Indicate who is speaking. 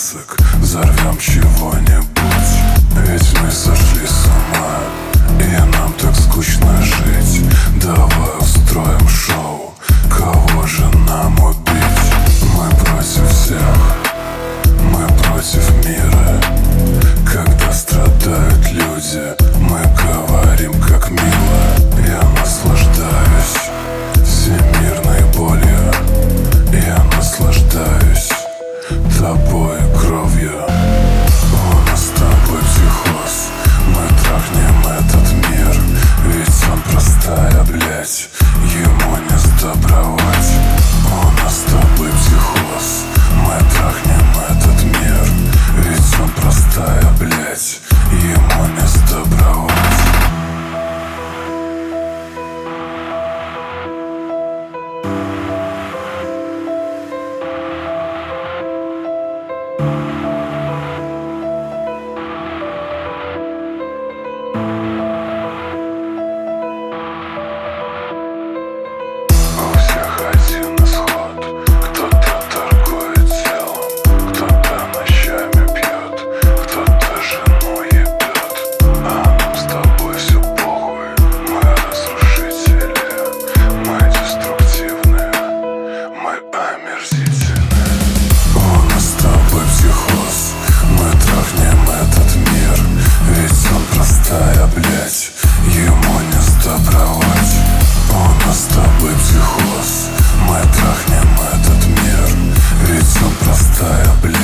Speaker 1: красок, взорвем чего-нибудь. Ведь мы сошли с ума, и нам так скучно жить. Давай устроим шоу, кого же нам убить? Мы против всех, мы против мира. Когда страдают люди, мы говорим, как мило. Я наслаждаюсь всемирной болью, я наслаждаюсь тобой, кровью. У нас с тобой психоз, мы трахнем этот мир. Ведь он простая, блять, ему не сдобровать. У нас с тобой психоз, мы трахнем этот мир. Ведь он простая, блять, ему не сдобровать. Блять, ему не сдобровать. У нас с тобой психоз, мы трахнем этот мир. Ведь он простая, блять.